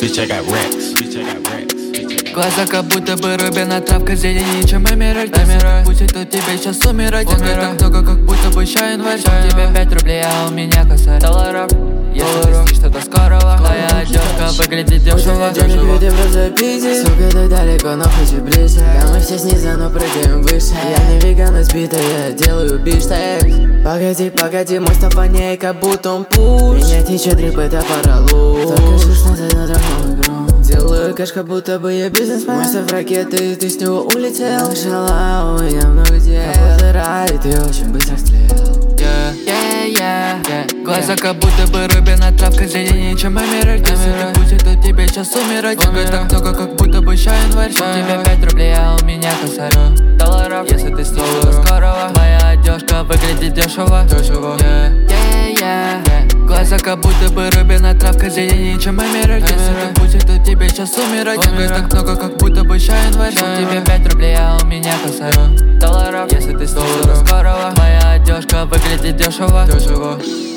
Bitch, I got racks. Bitch, I got racks. Глаза как будто бы рубина травка зеленее, чем эмеральд. Пусть это тебе сейчас умирать. Так много, как будто бы ща январь. Тебе 5 рублей, а у меня косарь долларов. Если ты снишь, что до скорого. Твоя одежка выглядит дешево. Денег видим в записи. Сука, ты далеко, но хоть и близко. Да мы все снизу, но прыгаем выше. Я не веган избитый, я делаю биштекс. Погоди, погоди, мой стоп воняет, как будто он пуш. Меня течет дрип, это паралуч. Только 16 на драконовый игру. Делаю кэш, как будто бы я бизнесмен. Мой стоп ракеты, ты с него улетел. Слышала, у меня много дел. Рай, ты очень быстро стрел. Глаза как будто бы рубина травка зеленее, чем эмеральд. Если ты пусть это тебе сейчас умирать. Так много, как будто бы ща январь. Тебе 5 рублей, а у меня косарь долларов. Если ты снишь, до скорого. Моя одежка выглядит дешево. Глаза как будто бы рубина травка зеленее, чем эмеральд. Если ты пусть это тебе сейчас умирать. Так много, как будто бы ща январь. Тебе 5 рублей, а у меня косарь долларов. Если ты снишь, до скорого. Моя одежка выглядит дешево.